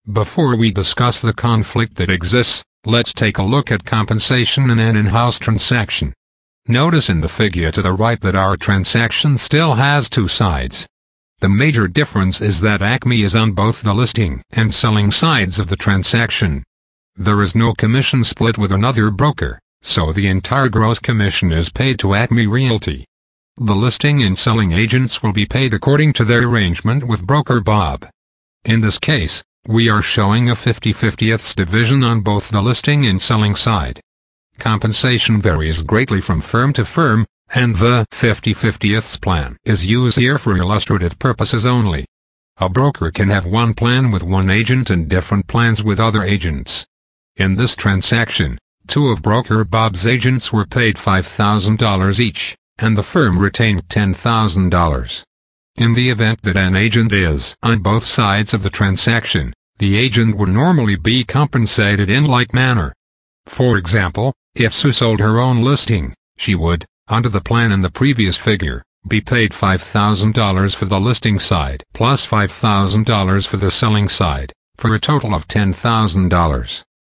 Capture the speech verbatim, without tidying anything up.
Before we discuss the conflict that exists, let's take a look at compensation in an in-house transaction. Notice in the figure to the right that our transaction still has two sides. The major difference is that Acme is on both the listing and selling sides of the transaction. There is no commission split with another broker, so the entire gross commission is paid to Acme Realty. The listing and selling agents will be paid according to their arrangement with broker Bob. In this case, we are showing a fifty-fiftieths division on both the listing and selling side. Compensation varies greatly from firm to firm, and the fifty-fiftieths plan is used here for illustrative purposes only. A broker can have one plan with one agent and different plans with other agents. In this transaction, two of broker Bob's agents were paid five thousand dollars each, and the firm retained ten thousand dollars. In the event that an agent is on both sides of the transaction, the agent would normally be compensated in like manner. For example, if Sue sold her own listing, she would, under the plan in the previous figure, be paid five thousand dollars for the listing side plus five thousand dollars for the selling side, for a total of ten thousand dollars.